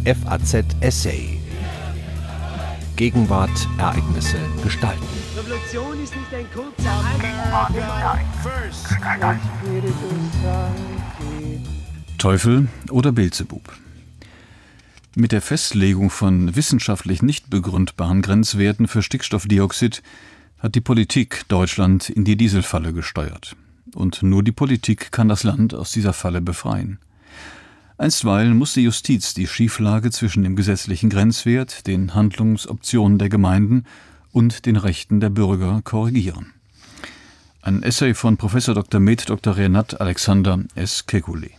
FAZ Essay. Gegenwart, Ereignisse, Gestalten. Revolution ist nicht ein kurzer Teufel oder Beelzebub? Mit der Festlegung von wissenschaftlich nicht begründbaren Grenzwerten für Stickstoffdioxid hat die Politik Deutschland in die Dieselfalle gesteuert. Und nur die Politik kann das Land aus dieser Falle befreien. Einstweilen muss die Justiz die Schieflage zwischen dem gesetzlichen Grenzwert, den Handlungsoptionen der Gemeinden und den Rechten der Bürger korrigieren. Ein Essay von Prof. Dr. med. Dr. Renat Alexander S. Kekulé.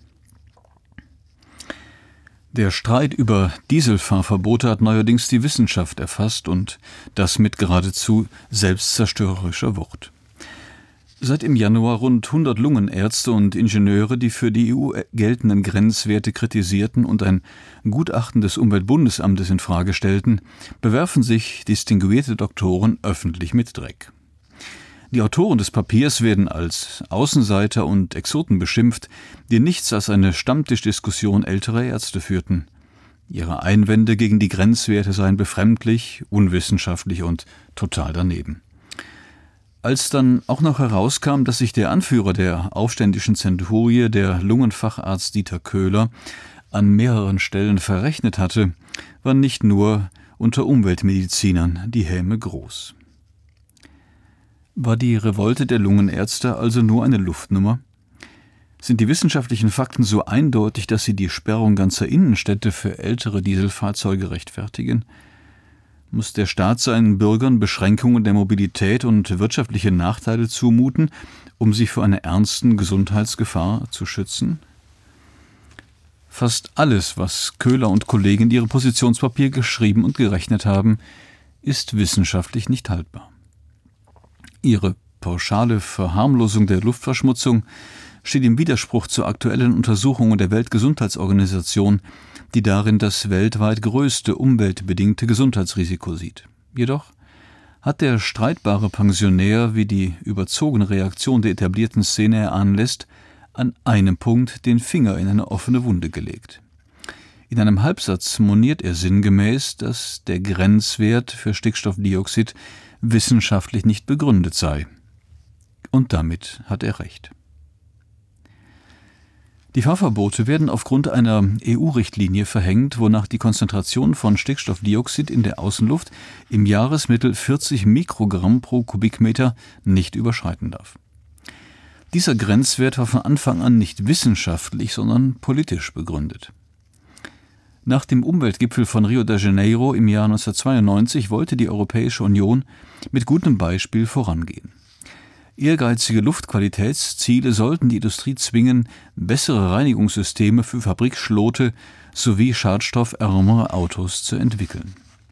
Der Streit über Dieselfahrverbote hat neuerdings die Wissenschaft erfasst und das mit geradezu selbstzerstörerischer Wucht. Seit im Januar rund 100 Lungenärzte und Ingenieure die für die EU geltenden Grenzwerte kritisierten und ein Gutachten des Umweltbundesamtes in Frage stellten, bewerfen sich distinguierte Doktoren öffentlich mit Dreck. Die Autoren des Papiers werden als Außenseiter und Exoten beschimpft, die nichts als eine Stammtischdiskussion älterer Ärzte führten. Ihre Einwände gegen die Grenzwerte seien befremdlich, unwissenschaftlich und total daneben. Als dann auch noch herauskam, dass sich der Anführer der aufständischen Zenturie, der Lungenfacharzt Dieter Köhler, an mehreren Stellen verrechnet hatte, war nicht nur unter Umweltmedizinern die Häme groß. War die Revolte der Lungenärzte also nur eine Luftnummer? Sind die wissenschaftlichen Fakten so eindeutig, dass sie die Sperrung ganzer Innenstädte für ältere Dieselfahrzeuge rechtfertigen? Muss der Staat seinen Bürgern Beschränkungen der Mobilität und wirtschaftliche Nachteile zumuten, um sie vor einer ernsten Gesundheitsgefahr zu schützen? Fast alles, was Köhler und Kollegen in ihrem Positionspapier geschrieben und gerechnet haben, ist wissenschaftlich nicht haltbar. Ihre pauschale Verharmlosung der Luftverschmutzung steht im Widerspruch zu aktuellen Untersuchungen der Weltgesundheitsorganisation, die darin das weltweit größte umweltbedingte Gesundheitsrisiko sieht. Jedoch hat der streitbare Pensionär, wie die überzogene Reaktion der etablierten Szene erahnen lässt, an einem Punkt den Finger in eine offene Wunde gelegt. In einem Halbsatz moniert er sinngemäß, dass der Grenzwert für Stickstoffdioxid wissenschaftlich nicht begründet sei. Und damit hat er recht. Die Fahrverbote werden aufgrund einer EU-Richtlinie verhängt, wonach die Konzentration von Stickstoffdioxid in der Außenluft im Jahresmittel 40 Mikrogramm pro Kubikmeter nicht überschreiten darf. Dieser Grenzwert war von Anfang an nicht wissenschaftlich, sondern politisch begründet. Nach dem Umweltgipfel von Rio de Janeiro im Jahr 1992 wollte die Europäische Union mit gutem Beispiel vorangehen. Ehrgeizige Luftqualitätsziele sollten die Industrie zwingen, bessere Reinigungssysteme für Fabrikschlote sowie schadstoffärmere Autos zu entwickeln.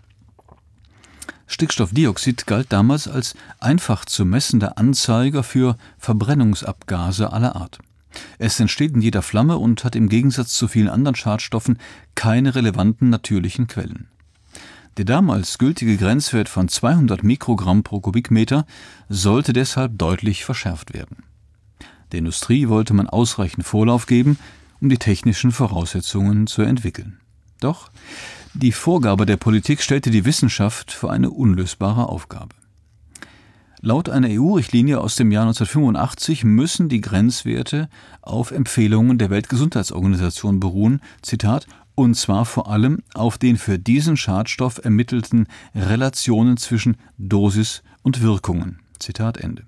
Stickstoffdioxid galt damals als einfach zu messender Anzeiger für Verbrennungsabgase aller Art. Es entsteht in jeder Flamme und hat im Gegensatz zu vielen anderen Schadstoffen keine relevanten natürlichen Quellen. Der damals gültige Grenzwert von 200 Mikrogramm pro Kubikmeter sollte deshalb deutlich verschärft werden. Der Industrie wollte man ausreichend Vorlauf geben, um die technischen Voraussetzungen zu entwickeln. Doch die Vorgabe der Politik stellte die Wissenschaft vor eine unlösbare Aufgabe. Laut einer EU-Richtlinie aus dem Jahr 1985 müssen die Grenzwerte auf Empfehlungen der Weltgesundheitsorganisation beruhen, Zitat, und zwar vor allem auf den für diesen Schadstoff ermittelten Relationen zwischen Dosis und Wirkungen. Zitat Ende.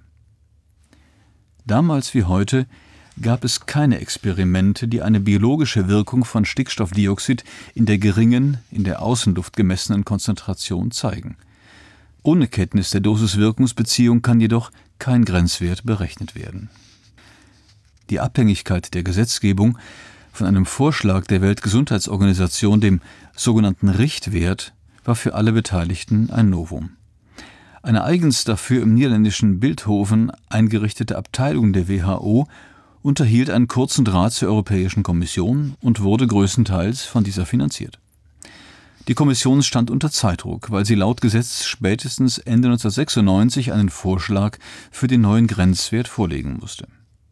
Damals wie heute gab es keine Experimente, die eine biologische Wirkung von Stickstoffdioxid in der geringen, in der Außenluft gemessenen Konzentration zeigen. Ohne Kenntnis der Dosis-Wirkungsbeziehung kann jedoch kein Grenzwert berechnet werden. Die Abhängigkeit der Gesetzgebung von einem Vorschlag der Weltgesundheitsorganisation, dem sogenannten Richtwert, war für alle Beteiligten ein Novum. Eine eigens dafür im niederländischen Bilthoven eingerichtete Abteilung der WHO unterhielt einen kurzen Draht zur Europäischen Kommission und wurde größtenteils von dieser finanziert. Die Kommission stand unter Zeitdruck, weil sie laut Gesetz spätestens Ende 1996 einen Vorschlag für den neuen Grenzwert vorlegen musste.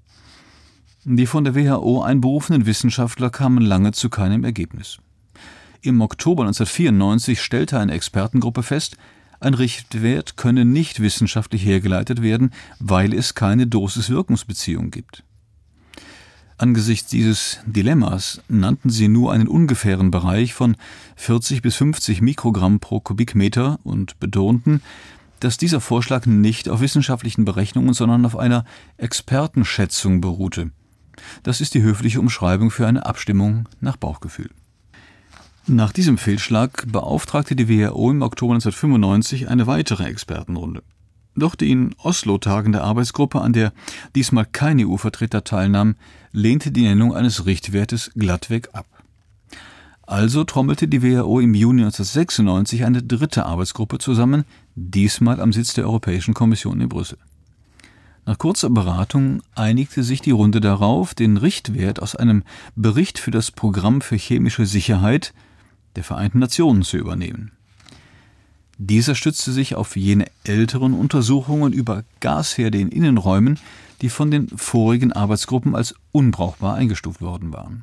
Die von der WHO einberufenen Wissenschaftler kamen lange zu keinem Ergebnis. Im Oktober 1994 stellte eine Expertengruppe fest, ein Richtwert könne nicht wissenschaftlich hergeleitet werden, weil es keine Dosis-Wirkungsbeziehung gibt. Angesichts dieses Dilemmas nannten sie nur einen ungefähren Bereich von 40 bis 50 Mikrogramm pro Kubikmeter und betonten, dass dieser Vorschlag nicht auf wissenschaftlichen Berechnungen, sondern auf einer Expertenschätzung beruhte. Das ist die höfliche Umschreibung für eine Abstimmung nach Bauchgefühl. Nach diesem Fehlschlag beauftragte die WHO im Oktober 1995 eine weitere Expertenrunde. Doch die in Oslo tagende Arbeitsgruppe, an der diesmal kein EU-Vertreter teilnahm, lehnte die Nennung eines Richtwertes glattweg ab. Also trommelte die WHO im Juni 1996 eine dritte Arbeitsgruppe zusammen, diesmal am Sitz der Europäischen Kommission in Brüssel. Nach kurzer Beratung einigte sich die Runde darauf, den Richtwert aus einem Bericht für das Programm für chemische Sicherheit der Vereinten Nationen zu übernehmen. Dieser stützte sich auf jene älteren Untersuchungen über Gasherde in Innenräumen, die von den vorigen Arbeitsgruppen als unbrauchbar eingestuft worden waren.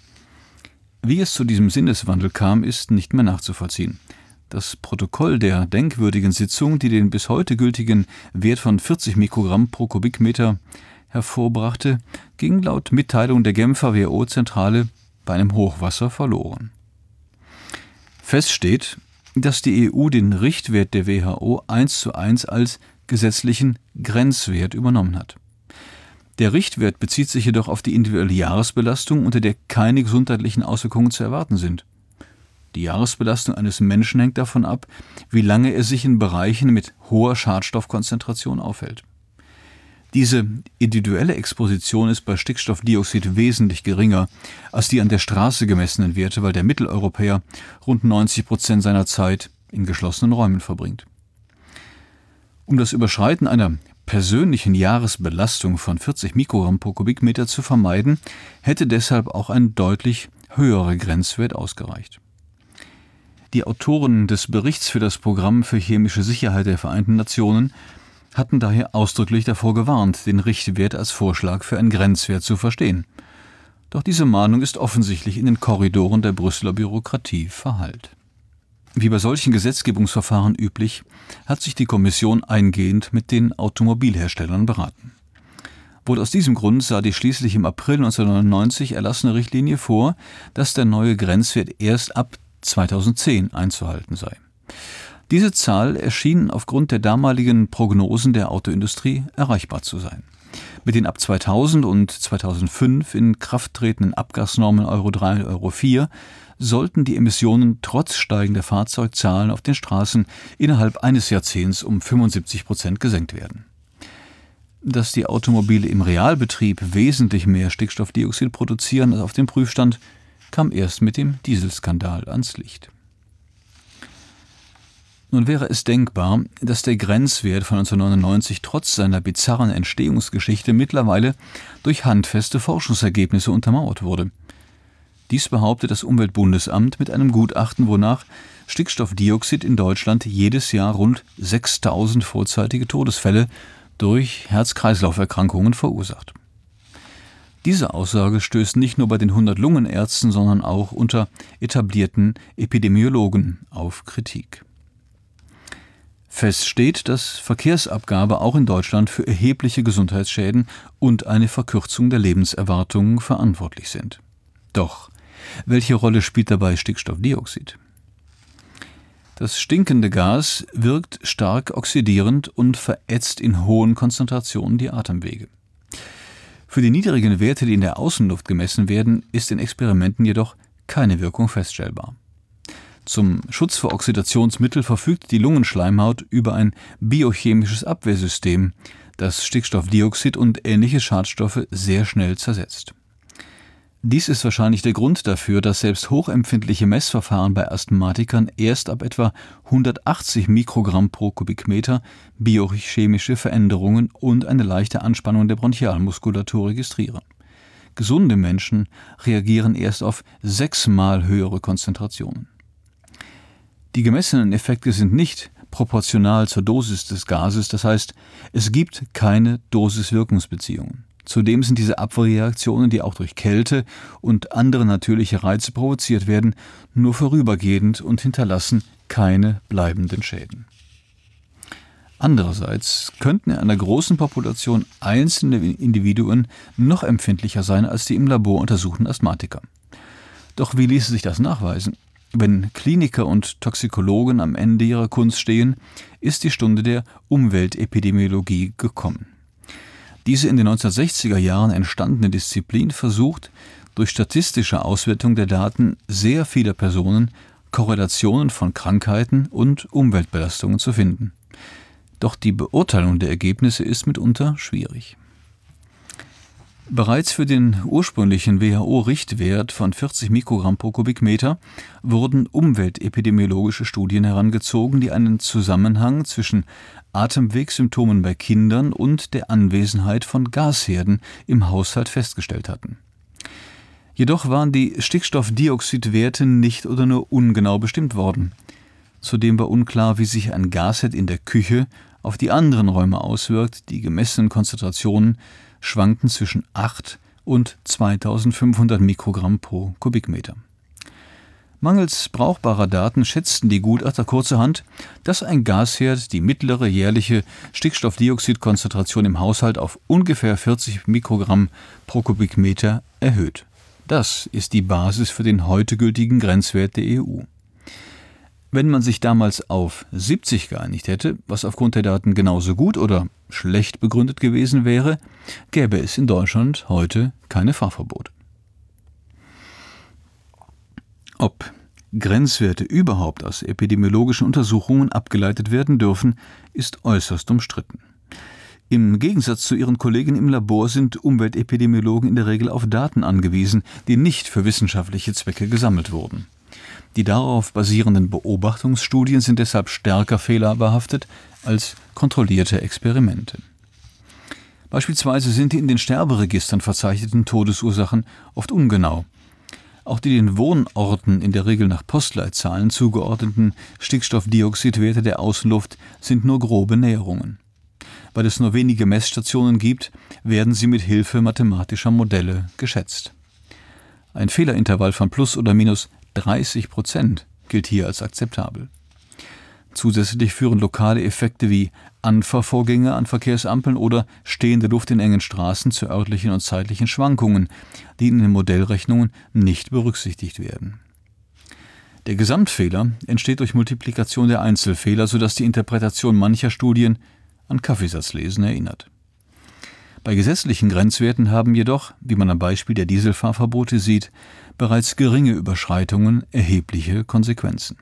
Wie es zu diesem Sinneswandel kam, ist nicht mehr nachzuvollziehen. Das Protokoll der denkwürdigen Sitzung, die den bis heute gültigen Wert von 40 Mikrogramm pro Kubikmeter hervorbrachte, ging laut Mitteilung der Genfer WHO-Zentrale bei einem Hochwasser verloren. Fest steht, dass die EU den Richtwert der WHO 1:1 als gesetzlichen Grenzwert übernommen hat. Der Richtwert bezieht sich jedoch auf die individuelle Jahresbelastung, unter der keine gesundheitlichen Auswirkungen zu erwarten sind. Die Jahresbelastung eines Menschen hängt davon ab, wie lange er sich in Bereichen mit hoher Schadstoffkonzentration aufhält. Diese individuelle Exposition ist bei Stickstoffdioxid wesentlich geringer als die an der Straße gemessenen Werte, weil der Mitteleuropäer rund 90% seiner Zeit in geschlossenen Räumen verbringt. Um das Überschreiten einer persönlichen Jahresbelastung von 40 Mikrogramm pro Kubikmeter zu vermeiden, hätte deshalb auch ein deutlich höherer Grenzwert ausgereicht. Die Autoren des Berichts für das Programm für chemische Sicherheit der Vereinten Nationen hatten daher ausdrücklich davor gewarnt, den Richtwert als Vorschlag für einen Grenzwert zu verstehen. Doch diese Mahnung ist offensichtlich in den Korridoren der Brüsseler Bürokratie verhallt. Wie bei solchen Gesetzgebungsverfahren üblich, hat sich die Kommission eingehend mit den Automobilherstellern beraten. Wohl aus diesem Grund sah die schließlich im April 1999 erlassene Richtlinie vor, dass der neue Grenzwert erst ab 2010 einzuhalten sei. Diese Zahl erschien aufgrund der damaligen Prognosen der Autoindustrie erreichbar zu sein. Mit den ab 2000 und 2005 in Kraft tretenden Abgasnormen Euro 3 und Euro 4 sollten die Emissionen trotz steigender Fahrzeugzahlen auf den Straßen innerhalb eines Jahrzehnts um 75% gesenkt werden. Dass die Automobile im Realbetrieb wesentlich mehr Stickstoffdioxid produzieren als auf dem Prüfstand, kam erst mit dem Dieselskandal ans Licht. Nun wäre es denkbar, dass der Grenzwert von 1999 trotz seiner bizarren Entstehungsgeschichte mittlerweile durch handfeste Forschungsergebnisse untermauert wurde. Dies behauptet das Umweltbundesamt mit einem Gutachten, wonach Stickstoffdioxid in Deutschland jedes Jahr rund 6.000 vorzeitige Todesfälle durch Herz-Kreislauf-Erkrankungen verursacht. Diese Aussage stößt nicht nur bei den 100 Lungenärzten, sondern auch unter etablierten Epidemiologen auf Kritik. Fest steht, dass Verkehrsabgabe auch in Deutschland für erhebliche Gesundheitsschäden und eine Verkürzung der Lebenserwartung verantwortlich sind. Doch, welche Rolle spielt dabei Stickstoffdioxid? Das stinkende Gas wirkt stark oxidierend und verätzt in hohen Konzentrationen die Atemwege. Für die niedrigen Werte, die in der Außenluft gemessen werden, ist in Experimenten jedoch keine Wirkung feststellbar. Zum Schutz vor Oxidationsmittel verfügt die Lungenschleimhaut über ein biochemisches Abwehrsystem, das Stickstoffdioxid und ähnliche Schadstoffe sehr schnell zersetzt. Dies ist wahrscheinlich der Grund dafür, dass selbst hochempfindliche Messverfahren bei Asthmatikern erst ab etwa 180 Mikrogramm pro Kubikmeter biochemische Veränderungen und eine leichte Anspannung der Bronchialmuskulatur registrieren. Gesunde Menschen reagieren erst auf 6-mal höhere Konzentrationen. Die gemessenen Effekte sind nicht proportional zur Dosis des Gases, das heißt, es gibt keine Dosis-Wirkungsbeziehungen. Zudem sind diese Abwehrreaktionen, die auch durch Kälte und andere natürliche Reize provoziert werden, nur vorübergehend und hinterlassen keine bleibenden Schäden. Andererseits könnten in einer großen Population einzelne Individuen noch empfindlicher sein als die im Labor untersuchten Asthmatiker. Doch wie ließe sich das nachweisen? Wenn Kliniker und Toxikologen am Ende ihrer Kunst stehen, ist die Stunde der Umweltepidemiologie gekommen. Diese in den 1960er Jahren entstandene Disziplin versucht, durch statistische Auswertung der Daten sehr vieler Personen Korrelationen von Krankheiten und Umweltbelastungen zu finden. Doch die Beurteilung der Ergebnisse ist mitunter schwierig. Bereits für den ursprünglichen WHO-Richtwert von 40 Mikrogramm pro Kubikmeter wurden umweltepidemiologische Studien herangezogen, die einen Zusammenhang zwischen Atemwegssymptomen bei Kindern und der Anwesenheit von Gasherden im Haushalt festgestellt hatten. Jedoch waren die Stickstoffdioxidwerte nicht oder nur ungenau bestimmt worden. Zudem war unklar, wie sich ein Gasherd in der Küche auf die anderen Räume auswirkt. Die gemessenen Konzentrationen schwankten zwischen 8 und 2500 Mikrogramm pro Kubikmeter. Mangels brauchbarer Daten schätzten die Gutachter kurzerhand, dass ein Gasherd die mittlere jährliche Stickstoffdioxidkonzentration im Haushalt auf ungefähr 40 Mikrogramm pro Kubikmeter erhöht. Das ist die Basis für den heute gültigen Grenzwert der EU. Wenn man sich damals auf 70 geeinigt hätte, was aufgrund der Daten genauso gut oder schlecht begründet gewesen wäre, gäbe es in Deutschland heute keine Fahrverbote. Ob Grenzwerte überhaupt aus epidemiologischen Untersuchungen abgeleitet werden dürfen, ist äußerst umstritten. Im Gegensatz zu ihren Kollegen im Labor sind Umweltepidemiologen in der Regel auf Daten angewiesen, die nicht für wissenschaftliche Zwecke gesammelt wurden. Die darauf basierenden Beobachtungsstudien sind deshalb stärker fehlerbehaftet als kontrollierte Experimente. Beispielsweise sind die in den Sterberegistern verzeichneten Todesursachen oft ungenau. Auch die den Wohnorten in der Regel nach Postleitzahlen zugeordneten Stickstoffdioxidwerte der Außenluft sind nur grobe Näherungen. Weil es nur wenige Messstationen gibt, werden sie mit Hilfe mathematischer Modelle geschätzt. Ein Fehlerintervall von plus oder minus 30% gilt hier als akzeptabel. Zusätzlich führen lokale Effekte wie Anfahrvorgänge an Verkehrsampeln oder stehende Luft in engen Straßen zu örtlichen und zeitlichen Schwankungen, die in den Modellrechnungen nicht berücksichtigt werden. Der Gesamtfehler entsteht durch Multiplikation der Einzelfehler, sodass die Interpretation mancher Studien an Kaffeesatzlesen erinnert. Bei gesetzlichen Grenzwerten haben jedoch, wie man am Beispiel der Dieselfahrverbote sieht, bereits geringe Überschreitungen erhebliche Konsequenzen.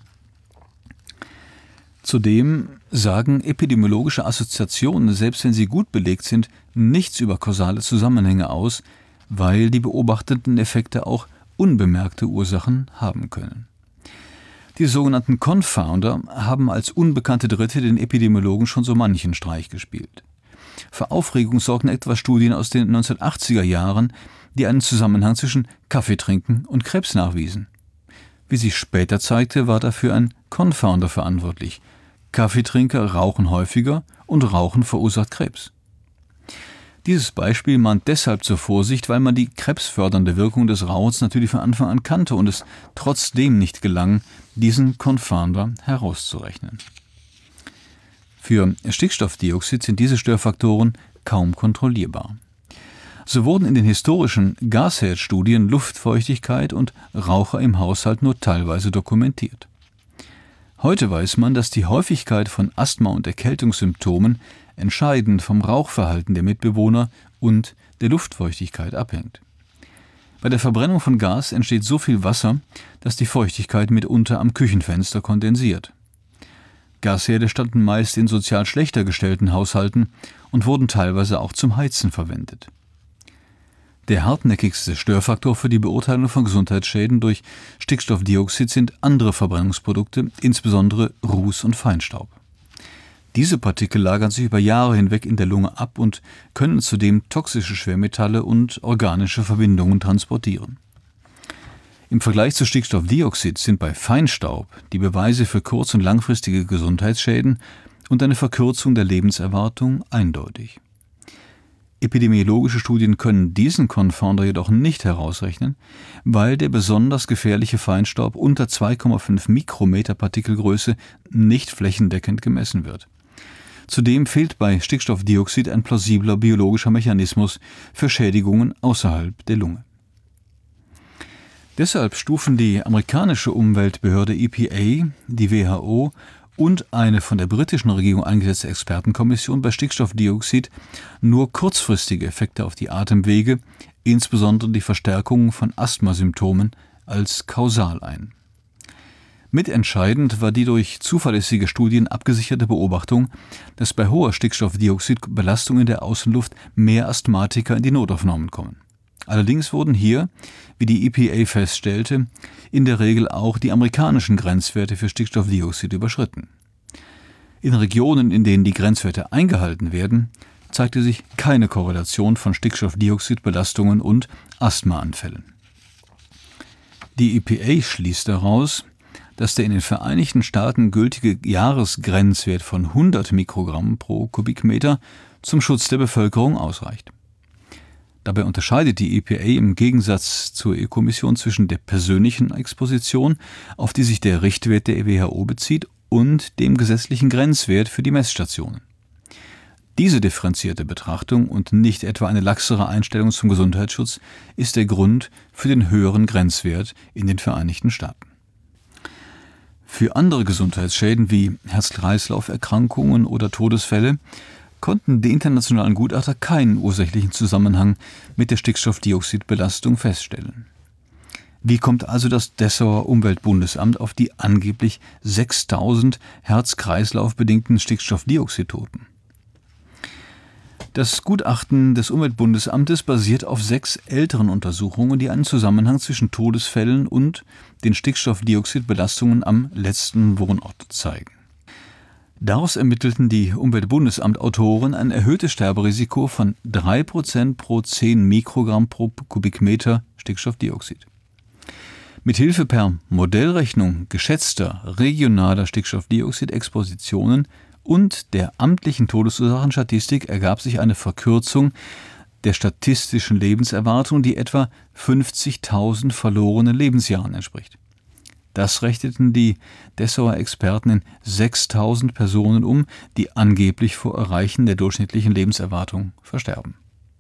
Zudem sagen epidemiologische Assoziationen, selbst wenn sie gut belegt sind, nichts über kausale Zusammenhänge aus, weil die beobachteten Effekte auch unbemerkte Ursachen haben können. Die sogenannten Confounder haben als unbekannte Dritte den Epidemiologen schon so manchen Streich gespielt. Für Aufregung sorgten etwa Studien aus den 1980er Jahren, die einen Zusammenhang zwischen Kaffeetrinken und Krebs nachwiesen. Wie sich später zeigte, war dafür ein Confounder verantwortlich. Kaffeetrinker rauchen häufiger und Rauchen verursacht Krebs. Dieses Beispiel mahnt deshalb zur Vorsicht, weil man die krebsfördernde Wirkung des Rauchens natürlich von Anfang an kannte und es trotzdem nicht gelang, diesen Confounder herauszurechnen. Für Stickstoffdioxid sind diese Störfaktoren kaum kontrollierbar. So wurden in den historischen Gasherdstudien Luftfeuchtigkeit und Raucher im Haushalt nur teilweise dokumentiert. Heute weiß man, dass die Häufigkeit von Asthma- und Erkältungssymptomen entscheidend vom Rauchverhalten der Mitbewohner und der Luftfeuchtigkeit abhängt. Bei der Verbrennung von Gas entsteht so viel Wasser, dass die Feuchtigkeit mitunter am Küchenfenster kondensiert. Gasherde standen meist in sozial schlechter gestellten Haushalten und wurden teilweise auch zum Heizen verwendet. Der hartnäckigste Störfaktor für die Beurteilung von Gesundheitsschäden durch Stickstoffdioxid sind andere Verbrennungsprodukte, insbesondere Ruß und Feinstaub. Diese Partikel lagern sich über Jahre hinweg in der Lunge ab und können zudem toxische Schwermetalle und organische Verbindungen transportieren. Im Vergleich zu Stickstoffdioxid sind bei Feinstaub die Beweise für kurz- und langfristige Gesundheitsschäden und eine Verkürzung der Lebenserwartung eindeutig. Epidemiologische Studien können diesen Confounder jedoch nicht herausrechnen, weil der besonders gefährliche Feinstaub unter 2,5 Mikrometer Partikelgröße nicht flächendeckend gemessen wird. Zudem fehlt bei Stickstoffdioxid ein plausibler biologischer Mechanismus für Schädigungen außerhalb der Lunge. Deshalb stufen die amerikanische Umweltbehörde EPA, die WHO und eine von der britischen Regierung eingesetzte Expertenkommission bei Stickstoffdioxid nur kurzfristige Effekte auf die Atemwege, insbesondere die Verstärkung von Asthmasymptomen, als kausal ein. Mitentscheidend war die durch zuverlässige Studien abgesicherte Beobachtung, dass bei hoher Stickstoffdioxidbelastung in der Außenluft mehr Asthmatiker in die Notaufnahmen kommen. Allerdings wurden hier, wie die EPA feststellte, in der Regel auch die amerikanischen Grenzwerte für Stickstoffdioxid überschritten. In Regionen, in denen die Grenzwerte eingehalten werden, zeigte sich keine Korrelation von Stickstoffdioxidbelastungen und Asthmaanfällen. Die EPA schließt daraus, dass der in den Vereinigten Staaten gültige Jahresgrenzwert von 100 Mikrogramm pro Kubikmeter zum Schutz der Bevölkerung ausreicht. Dabei unterscheidet die EPA im Gegensatz zur EU-Kommission zwischen der persönlichen Exposition, auf die sich der Richtwert der WHO bezieht, und dem gesetzlichen Grenzwert für die Messstationen. Diese differenzierte Betrachtung und nicht etwa eine laxere Einstellung zum Gesundheitsschutz ist der Grund für den höheren Grenzwert in den Vereinigten Staaten. Für andere Gesundheitsschäden wie Herz-Kreislauf-Erkrankungen oder Todesfälle konnten die internationalen Gutachter keinen ursächlichen Zusammenhang mit der Stickstoffdioxidbelastung feststellen. Wie kommt also das Dessauer Umweltbundesamt auf die angeblich 6.000 Herz-Kreislauf-bedingten Stickstoffdioxidtoten? Das Gutachten des Umweltbundesamtes basiert auf 6 älteren Untersuchungen, die einen Zusammenhang zwischen Todesfällen und den Stickstoffdioxidbelastungen am letzten Wohnort zeigen. Daraus ermittelten die Umweltbundesamt-Autoren ein erhöhtes Sterberisiko von 3% pro 10 Mikrogramm pro Kubikmeter Stickstoffdioxid. Mithilfe per Modellrechnung geschätzter regionaler Stickstoffdioxidexpositionen und der amtlichen Todesursachenstatistik ergab sich eine Verkürzung der statistischen Lebenserwartung, die etwa 50.000 verlorenen Lebensjahren entspricht. Das rechneten die Dessauer Experten in 6.000 Personen um, die angeblich vor Erreichen der durchschnittlichen Lebenserwartung versterben.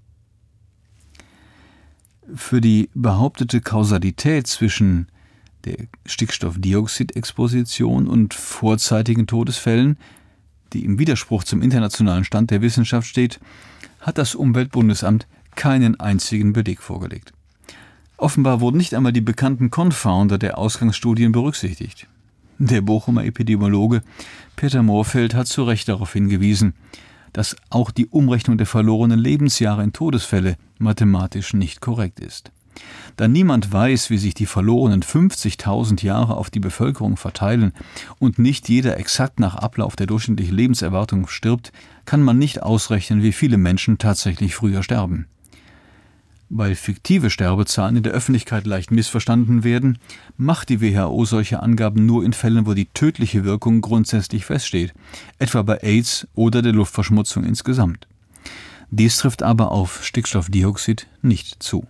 Für die behauptete Kausalität zwischen der Stickstoffdioxidexposition und vorzeitigen Todesfällen, die im Widerspruch zum internationalen Stand der Wissenschaft steht, hat das Umweltbundesamt keinen einzigen Beleg vorgelegt. Offenbar wurden nicht einmal die bekannten Confounder der Ausgangsstudien berücksichtigt. Der Bochumer Epidemiologe Peter Moorfeld hat zu Recht darauf hingewiesen, dass auch die Umrechnung der verlorenen Lebensjahre in Todesfälle mathematisch nicht korrekt ist. Da niemand weiß, wie sich die verlorenen 50.000 Jahre auf die Bevölkerung verteilen und nicht jeder exakt nach Ablauf der durchschnittlichen Lebenserwartung stirbt, kann man nicht ausrechnen, wie viele Menschen tatsächlich früher sterben. Weil fiktive Sterbezahlen in der Öffentlichkeit leicht missverstanden werden, macht die WHO solche Angaben nur in Fällen, wo die tödliche Wirkung grundsätzlich feststeht, etwa bei AIDS oder der Luftverschmutzung insgesamt. Dies trifft aber auf Stickstoffdioxid nicht zu.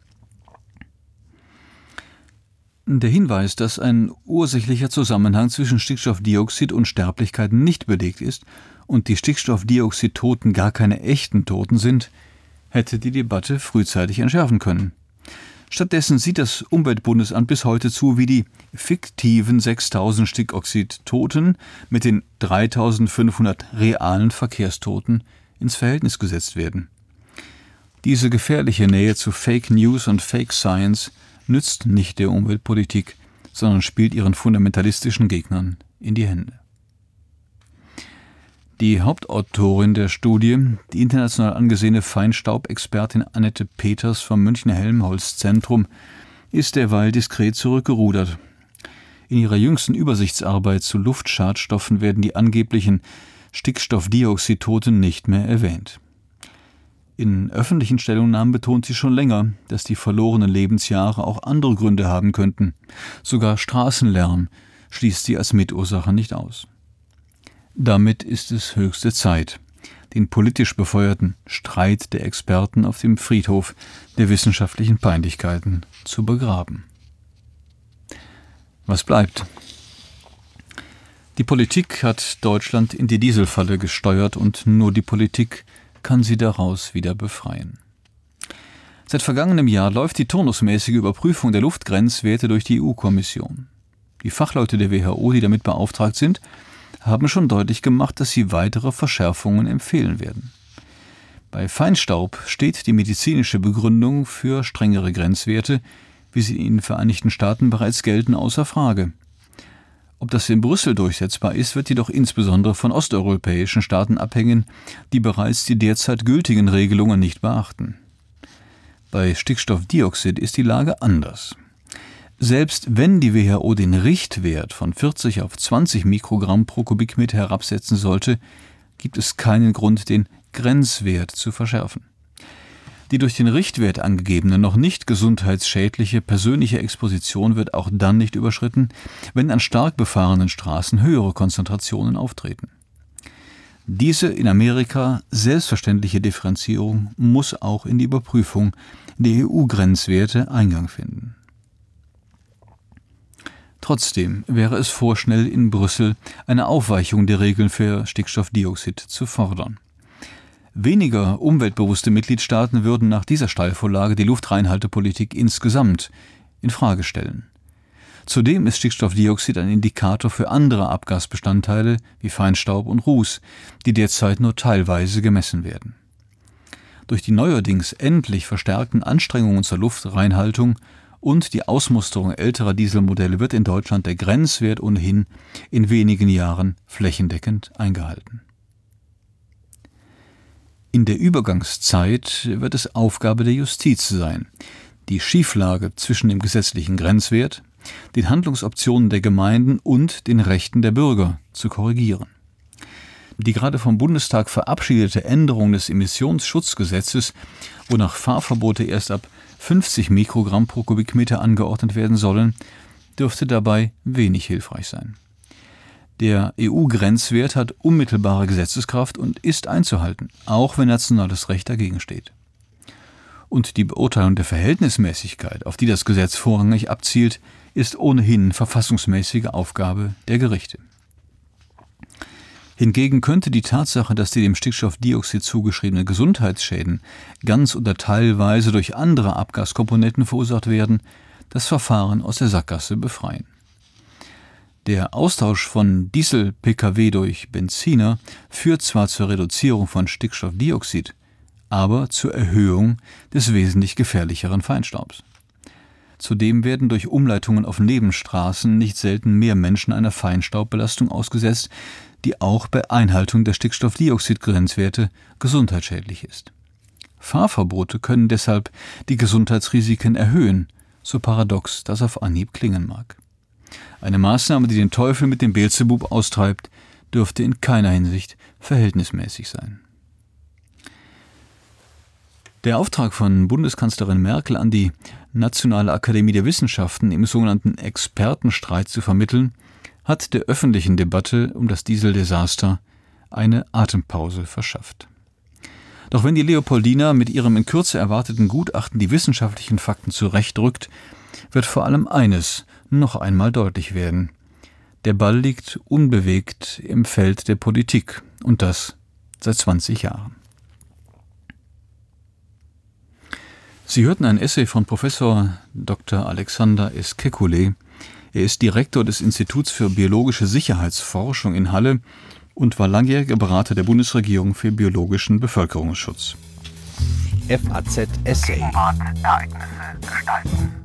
Der Hinweis, dass ein ursächlicher Zusammenhang zwischen Stickstoffdioxid und Sterblichkeit nicht belegt ist und die Stickstoffdioxid-Toten gar keine echten Toten sind, hätte die Debatte frühzeitig entschärfen können. Stattdessen sieht das Umweltbundesamt bis heute zu, wie die fiktiven 6.000 Stickoxid-Toten mit den 3.500 realen Verkehrstoten ins Verhältnis gesetzt werden. Diese gefährliche Nähe zu Fake News und Fake Science nützt nicht der Umweltpolitik, sondern spielt ihren fundamentalistischen Gegnern in die Hände. Die Hauptautorin der Studie, die international angesehene Feinstaubexpertin Annette Peters vom Münchner Helmholtz-Zentrum, ist derweil diskret zurückgerudert. In ihrer jüngsten Übersichtsarbeit zu Luftschadstoffen werden die angeblichen Stickstoffdioxidtoten nicht mehr erwähnt. In öffentlichen Stellungnahmen betont sie schon länger, dass die verlorenen Lebensjahre auch andere Gründe haben könnten. Sogar Straßenlärm schließt sie als Mitursache nicht aus. Damit ist es höchste Zeit, den politisch befeuerten Streit der Experten auf dem Friedhof der wissenschaftlichen Peinlichkeiten zu begraben. Was bleibt? Die Politik hat Deutschland in die Dieselfalle gesteuert und nur die Politik kann sie daraus wieder befreien. Seit vergangenem Jahr läuft die turnusmäßige Überprüfung der Luftgrenzwerte durch die EU-Kommission. Die Fachleute der WHO, die damit beauftragt sind, haben schon deutlich gemacht, dass sie weitere Verschärfungen empfehlen werden. Bei Feinstaub steht die medizinische Begründung für strengere Grenzwerte, wie sie in den Vereinigten Staaten bereits gelten, außer Frage. Ob das in Brüssel durchsetzbar ist, wird jedoch insbesondere von osteuropäischen Staaten abhängen, die bereits die derzeit gültigen Regelungen nicht beachten. Bei Stickstoffdioxid ist die Lage anders. Selbst wenn die WHO den Richtwert von 40 auf 20 Mikrogramm pro Kubikmeter herabsetzen sollte, gibt es keinen Grund, den Grenzwert zu verschärfen. Die durch den Richtwert angegebene, noch nicht gesundheitsschädliche persönliche Exposition wird auch dann nicht überschritten, wenn an stark befahrenen Straßen höhere Konzentrationen auftreten. Diese in Amerika selbstverständliche Differenzierung muss auch in die Überprüfung der EU-Grenzwerte Eingang finden. Trotzdem wäre es vorschnell, in Brüssel eine Aufweichung der Regeln für Stickstoffdioxid zu fordern. Weniger umweltbewusste Mitgliedstaaten würden nach dieser Steilvorlage die Luftreinhaltepolitik insgesamt in Frage stellen. Zudem ist Stickstoffdioxid ein Indikator für andere Abgasbestandteile wie Feinstaub und Ruß, die derzeit nur teilweise gemessen werden. Durch die neuerdings endlich verstärkten Anstrengungen zur Luftreinhaltung und die Ausmusterung älterer Dieselmodelle wird in Deutschland der Grenzwert ohnehin in wenigen Jahren flächendeckend eingehalten. In der Übergangszeit wird es Aufgabe der Justiz sein, die Schieflage zwischen dem gesetzlichen Grenzwert, den Handlungsoptionen der Gemeinden und den Rechten der Bürger zu korrigieren. Die gerade vom Bundestag verabschiedete Änderung des Emissionsschutzgesetzes, wonach Fahrverbote erst ab 50 Mikrogramm pro Kubikmeter angeordnet werden sollen, dürfte dabei wenig hilfreich sein. Der EU-Grenzwert hat unmittelbare Gesetzeskraft und ist einzuhalten, auch wenn nationales Recht dagegen steht. Und die Beurteilung der Verhältnismäßigkeit, auf die das Gesetz vorrangig abzielt, ist ohnehin verfassungsmäßige Aufgabe der Gerichte. Hingegen könnte die Tatsache, dass die dem Stickstoffdioxid zugeschriebenen Gesundheitsschäden ganz oder teilweise durch andere Abgaskomponenten verursacht werden, das Verfahren aus der Sackgasse befreien. Der Austausch von Diesel-Pkw durch Benziner führt zwar zur Reduzierung von Stickstoffdioxid, aber zur Erhöhung des wesentlich gefährlicheren Feinstaubs. Zudem werden durch Umleitungen auf Nebenstraßen nicht selten mehr Menschen einer Feinstaubbelastung ausgesetzt, die auch bei Einhaltung der Stickstoffdioxid-Grenzwerte gesundheitsschädlich ist. Fahrverbote können deshalb die Gesundheitsrisiken erhöhen, so paradox das auf Anhieb klingen mag. Eine Maßnahme, die den Teufel mit dem Beelzebub austreibt, dürfte in keiner Hinsicht verhältnismäßig sein. Der Auftrag von Bundeskanzlerin Merkel an die Nationale Akademie der Wissenschaften im sogenannten Expertenstreit zu vermitteln, hat der öffentlichen Debatte um das Dieseldesaster eine Atempause verschafft. Doch wenn die Leopoldina mit ihrem in Kürze erwarteten Gutachten die wissenschaftlichen Fakten zurechtrückt, wird vor allem eines noch einmal deutlich werden: Der Ball liegt unbewegt im Feld der Politik, und das seit 20 Jahren. Sie hörten ein Essay von Professor Dr. Alexander S. Kekulé. Er ist Direktor des Instituts für biologische Sicherheitsforschung in Halle und war langjähriger Berater der Bundesregierung für biologischen Bevölkerungsschutz. FAZ Essay. Ereignisse gestalten.